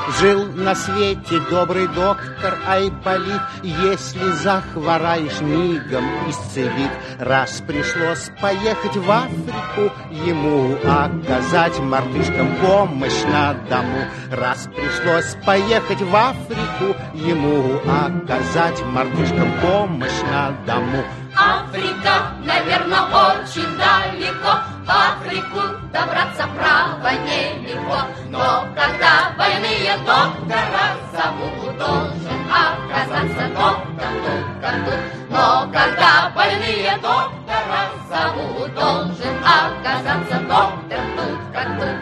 Жил на свете добрый доктор Айболит, если захвораешь, мигом исцелит. Раз пришлось поехать в Африку, ему оказать мартышкам помощь на дому. Раз пришлось поехать в Африку, ему оказать мартышкам помощь на дому. Африка, наверное, очень далеко. В Африку добраться, право, нелегко. Но когда больные доктора зовут, должен оказаться доктор тут как тут. Но когда больные доктора зовут, должен оказаться доктор тут как тут.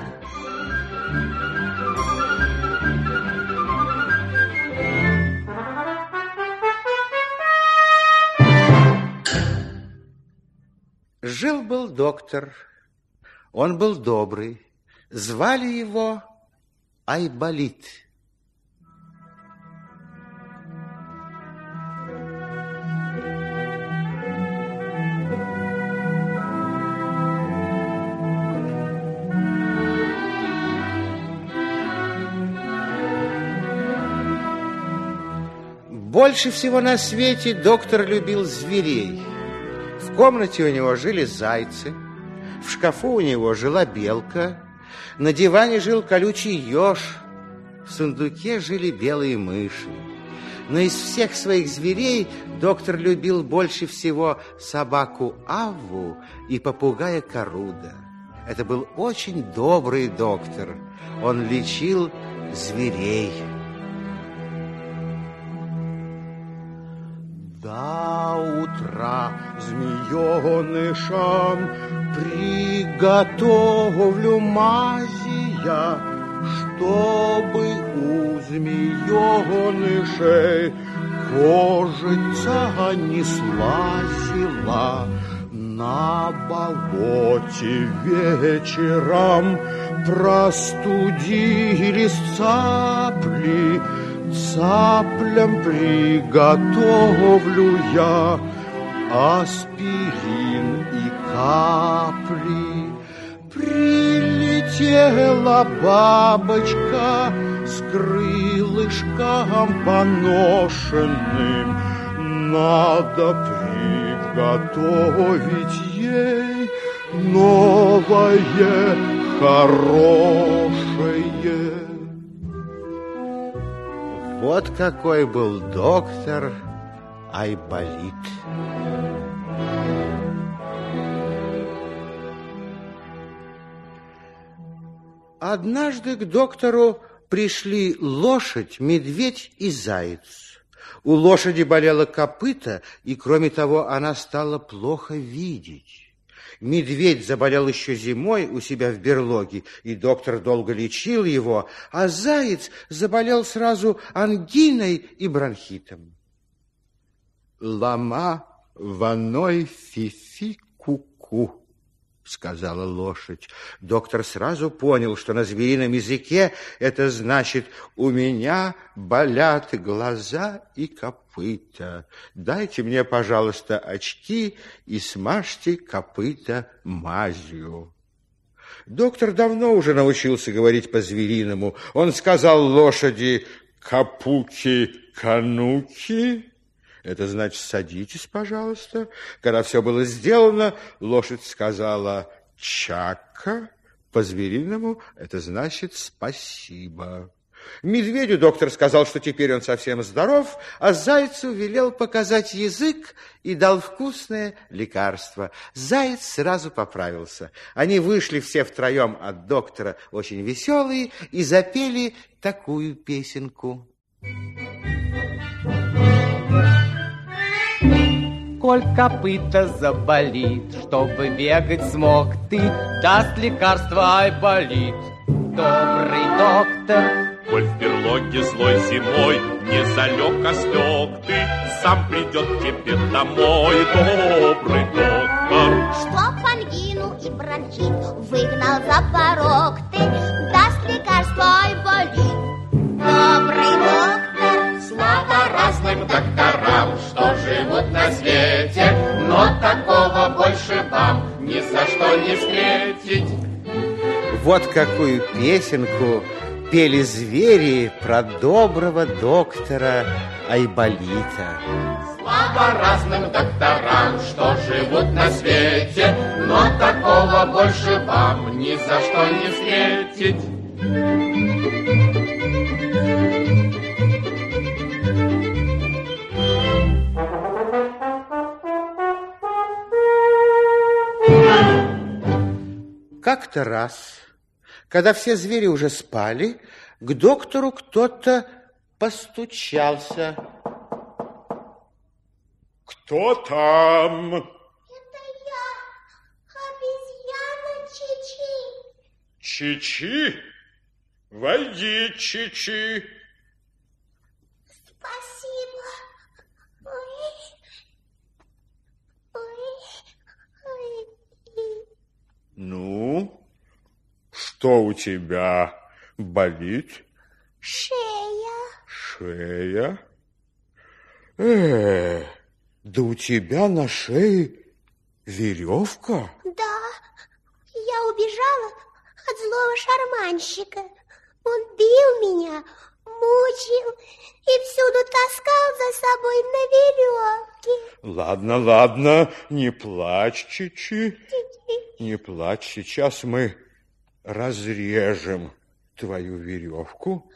Жил-был доктор, он был добрый, звали его Айболит. Больше всего на свете доктор любил зверей. В комнате у него жили зайцы, в шкафу у него жила белка, на диване жил колючий еж, в сундуке жили белые мыши. Но из всех своих зверей доктор любил больше всего собаку Авву и попугая Коруда. Это был очень добрый доктор, он лечил зверей. До утра змеенышам приготовлю мази я, чтобы у змеенышей кожица не слазила. На болоте вечером простудились цапли, цаплям приготовлю я аспирин и капли. Прилетела бабочка с крылышком поношенным. Надо приготовить ей новое хорошее. Вот какой был доктор Айболит. Однажды к доктору пришли лошадь, медведь и заяц. У лошади болело копыто, и, кроме того, она стала плохо видеть. Медведь заболел еще зимой у себя в берлоге, и доктор долго лечил его, а заяц заболел сразу ангиной и бронхитом. «Лама ваной фифи ку-ку», сказала лошадь. Доктор сразу понял, что на зверином языке это значит «у меня болят глаза и копыта. Дайте мне, пожалуйста, очки и смажьте копыта мазью». Доктор давно уже научился говорить по-звериному. Он сказал лошади «капуки-кануки». Это значит, садитесь, пожалуйста. Когда все было сделано, лошадь сказала «чака». По-звериному это значит «спасибо». Медведю доктор сказал, что теперь он совсем здоров, а зайцу велел показать язык и дал вкусное лекарство. Заяц сразу поправился. Они вышли все втроем от доктора очень веселые и запели такую песенку. Коль копыта заболит, чтобы бегать смог ты, даст лекарство Айболит, добрый доктор. Коль в берлоге злой зимой не залег, а слег ты, сам придет тебе домой добрый доктор. Чтоб ангину и бронхит выгнал за порог ты, даст лекарство Айболит, добрый доктор. Слава разным докторам, что живут на свете, но такого больше вам ни за что не встретить. Вот какую песенку пели звери про доброго доктора Айболита. Слава разным докторам, что живут на свете, но такого больше вам ни за что не встретить. Как-то раз, когда все звери уже спали, к доктору кто-то постучался. Кто там? Это я, обезьяна Чичи. Чичи? Войди, Чичи. Спасибо. Ну, что у тебя болит? Шея. Шея? Да у тебя на шее веревка? Да, я убежала от злого шарманщика. Он бил меня, мучил и всюду таскал за собой на веревке. Ладно, ладно, не плачь, Чичи. Не плачь, сейчас мы разрежем твою веревку.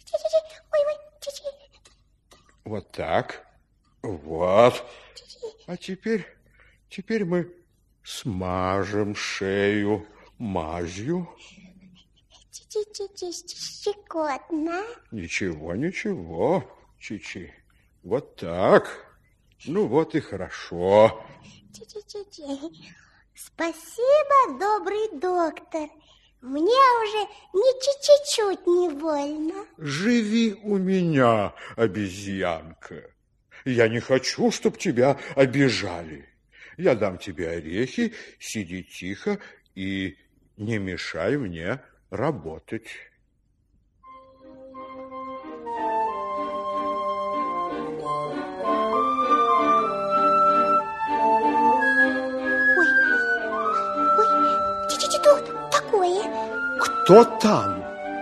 Вот так. Вот. А теперь мы смажем шею мазью. Щекотно. Ничего, ничего, Чичи. Вот так. Ну вот и хорошо. Спасибо, добрый доктор. Мне уже ни чуть-чуть не больно. Живи у меня, обезьянка. Я не хочу, чтобы тебя обижали. Я дам тебе орехи, сиди тихо и не мешай мне работать. Кто там?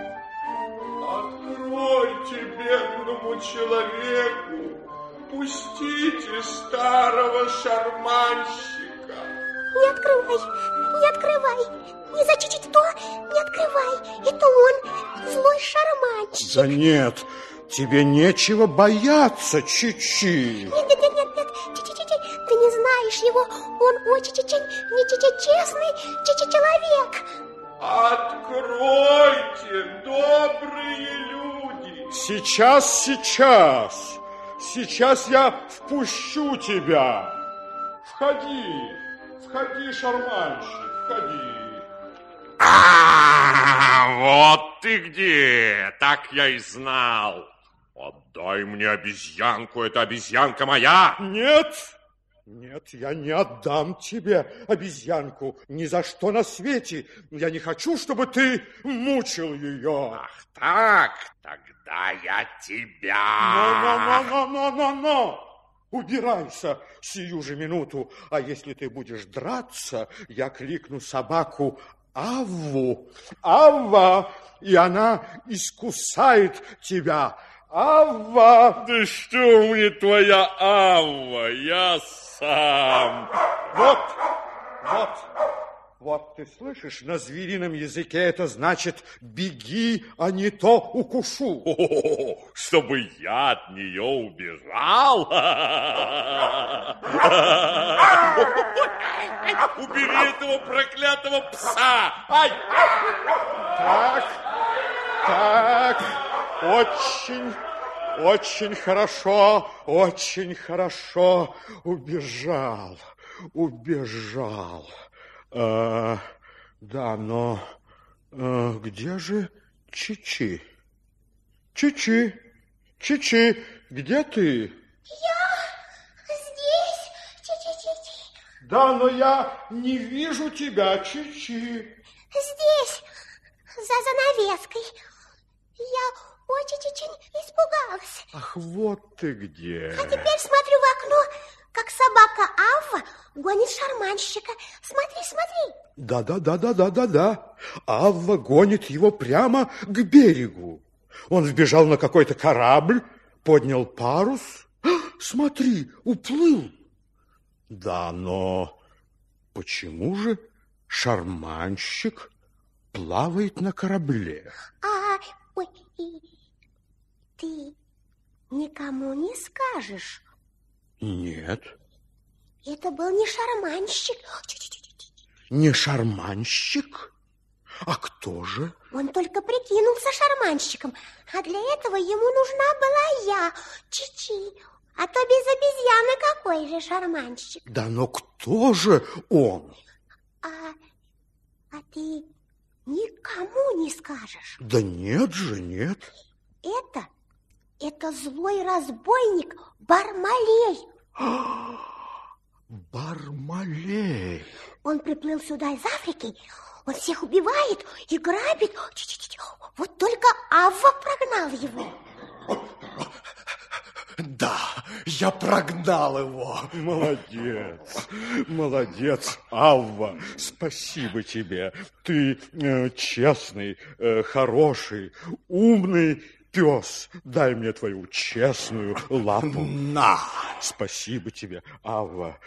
Откройте бедному человеку, пустите старого шарманщика. Не открывай, не открывай. Не за Чичи-то, не открывай. Это он, злой шарманщик. Да нет, тебе нечего бояться, Чичи. Нет, Чичи, ты не знаешь его. Он очень честный Чичи-человек. Откройте, добрые люди! Сейчас я впущу тебя. Входи, шарманщик, входи. Вот ты где! Так я и знал. Отдай мне обезьянку, это обезьянка моя. Нет, я не отдам тебе обезьянку ни за что на свете. Я не хочу, чтобы ты мучил ее. Ах так, тогда я тебя... Но! Убирайся сию же минуту. А если ты будешь драться, я кликну собаку Авву. Авва, и она искусает тебя. Авва! Да что мне твоя Авва? Я сам. Вот, ты слышишь, на зверином языке это значит «беги, а не то укушу». Чтобы я от нее убежал? Убери этого проклятого пса! Ай! Так, очень хорошо, убежал. Да, но где же Чичи? Чичи, где ты? Я здесь, Чичи. Да, но я не вижу тебя, Чичи. Здесь, за занавеской. Я очень испугалась. Ах, вот ты где. А теперь смотрю в окно, как собака Авва гонит шарманщика. Смотри, смотри. Да. Авва гонит его прямо к берегу. Он вбежал на какой-то корабль, поднял парус. Смотри, уплыл. Да, но почему же шарманщик плавает на корабле? Ой, ты никому не скажешь? Нет. Это был не шарманщик. Не шарманщик? А кто же? Он только прикинулся шарманщиком, а для этого ему нужна была я, Чичи. А то без обезьяны какой же шарманщик? Да, но кто же он? А ты никому не скажешь? Да нет же, нет. Это злой разбойник Бармалей. Бармалей. Он приплыл сюда из Африки. Он всех убивает и грабит. Вот только Авва прогнал его. Да, я прогнал его. Молодец, Авва. Спасибо тебе. Ты честный, хороший, умный пес. Дай мне твою честную лапу. На. Спасибо тебе, Авва.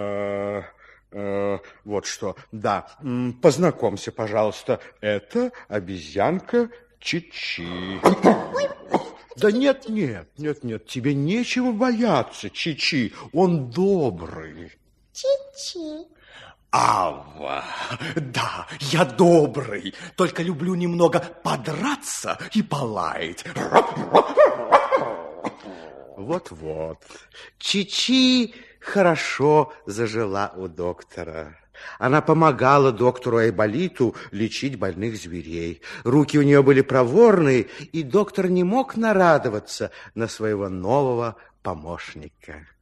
Вот что. Да, познакомься, пожалуйста. Это обезьянка Чичи. Да нет, тебе нечего бояться, Чичи. Он добрый. Чичи. Авва, да, я добрый, только люблю немного подраться и полаять. Вот-вот. Чичи хорошо зажила у доктора. Она помогала доктору Айболиту лечить больных зверей. Руки у нее были проворные, и доктор не мог нарадоваться на своего нового помощника.